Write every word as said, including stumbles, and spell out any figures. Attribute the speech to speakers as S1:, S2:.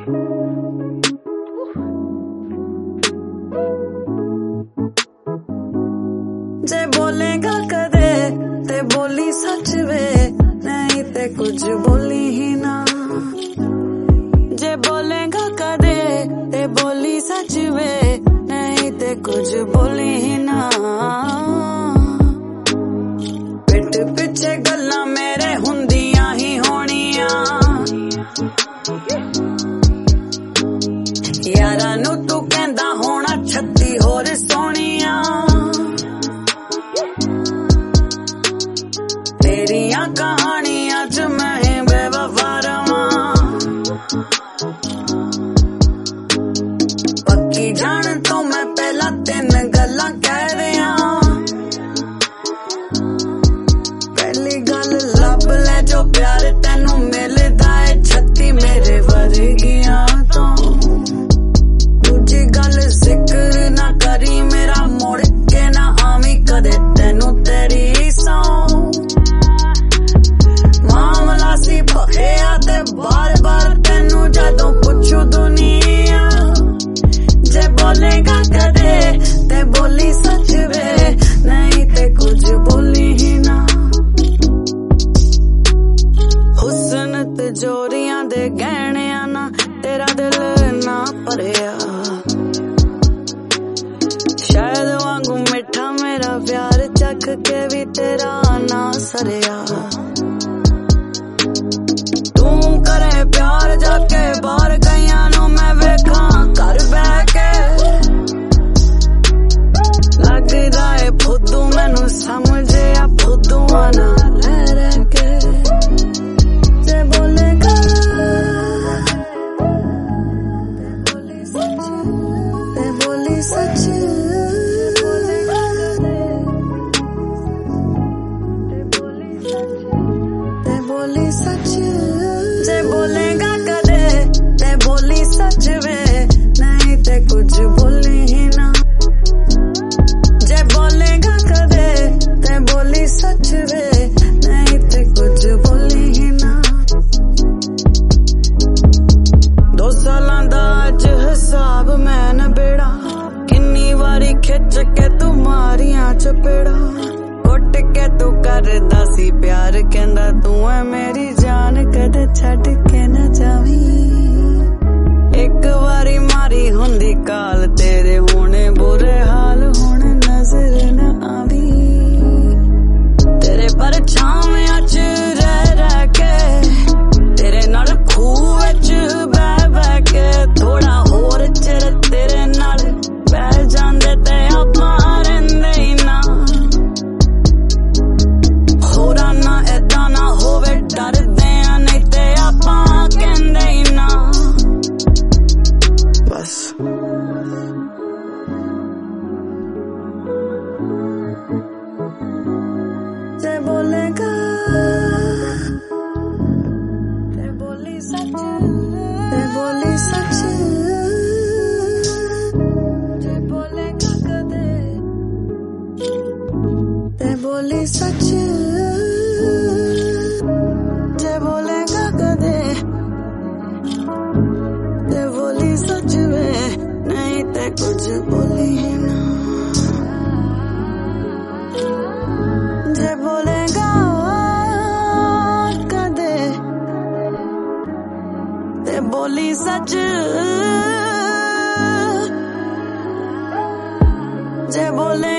S1: जे बोलेगा कदे ते बोली सच वे, नहीं ते कुछ बोली ही ना। जे बोलेगा कदे ते बोली सच वे, नहीं ते कुछ बोली ही ना। पिठ पिछे गल्लां मेरे हुंदियां ही होनियां, यारा नू तू कहंदा होना छत्ती होर सोनियां। तेरियां कहानियां च मैं बेवफा रवां, पक्की जान तो मैं पहला तीन गल्लां कह दियां। पहली गल लब ले जो प्यार तेनू मिलदा है छत्ती मेरे वर्गियां तो। दूजी गल जिक्र ना करी मेरा, मुड़ के ना आवी कदे तेनू तेरी सौ। मामला सी भखिया ते बार बार तेनू जदों पुछू दुनिया। जे बोलेगा कदे ते बोली सच वे, नहीं ते कुछ बोली ही ना। हुस्न ते जोरियां दे गहणियां ना तेरा दिल ना भरिया, शायद वांगू मिठा मेरा प्यार चख के भी तेरा ना सरिया। तू करे प्यार जाके बाहर गईयां नू मैं वेखां घर बह के, लगदा है फुद्दू मैनू समझे आ फुद्दू ना रह रह के। जे बोलेगा ते बोली सच, ते बोली सच। जे बोलेगा कदे ते बोली सच वे, नहीं ते कुछ बोली ही ना। जे बोलेगा कदे ते बोली सच वे, नहीं ते कुछ बोली ही ना। दो सालां दा अज हिसाब मैं नबेड़ा, किन्नी वारी खिच के तू मारियां चपेड़ा। कुट के तू करदा सी प्यार कहंदा तू है मेरी जान, कदे छड्ड के ना जावी। एक वारी मारी हुंदी काल तेरे होने बुरे हाल हुण नजर ना आवी। तेरे परछावियां च रह रह के, तेरे नाल खूह विच बह बह के, थोड़ा होर चिर तेरे नाल बह जांदे ते आपां रहिंदे ही ना। होरा ना एदा ना होवे डरदे आ, नहीं ते आपां कहंदे ही ना। बस जे बोलेगा ते बोली सच, ते बोली सच। जे बोलेगा कदे ते बोली सच, जे बोलेगा कदे ते बोली सच वे, नहीं ते कुछ बोली ही ना। जे बोलेगा कदे ते बोली सच, जे बोले